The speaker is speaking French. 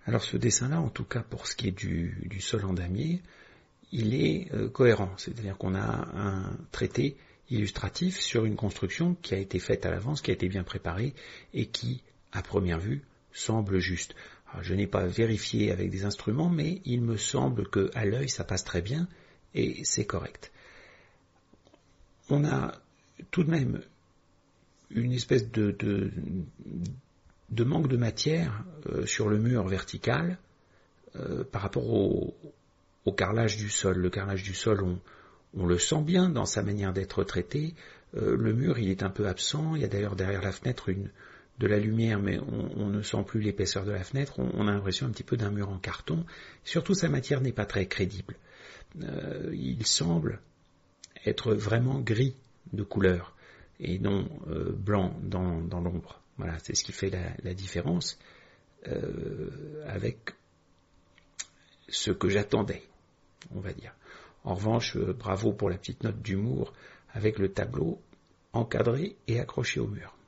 Alors ce dessin-là, en tout cas pour ce qui est du sol en damier, il est cohérent, c'est-à-dire qu'on a un traité illustratif sur une construction qui a été faite à l'avance, qui a été bien préparée et qui, à première vue, semble juste. Alors, je n'ai pas vérifié avec des instruments, mais il me semble qu'à l'œil ça passe très bien et c'est correct. On a tout de même une espèce de manque de matière sur le mur vertical par rapport au carrelage du sol. Le carrelage du sol, on le sent bien dans sa manière d'être traité. Le mur, il est un peu absent. Il y a d'ailleurs derrière la fenêtre de la lumière, mais on ne sent plus l'épaisseur de la fenêtre. On a l'impression un petit peu d'un mur en carton. Surtout, sa matière n'est pas très crédible. Il semble être vraiment gris de couleur et non blanc dans l'ombre. Voilà, c'est ce qui fait la différence avec ce que j'attendais, on va dire. En revanche, bravo pour la petite note d'humour avec le tableau encadré et accroché au mur.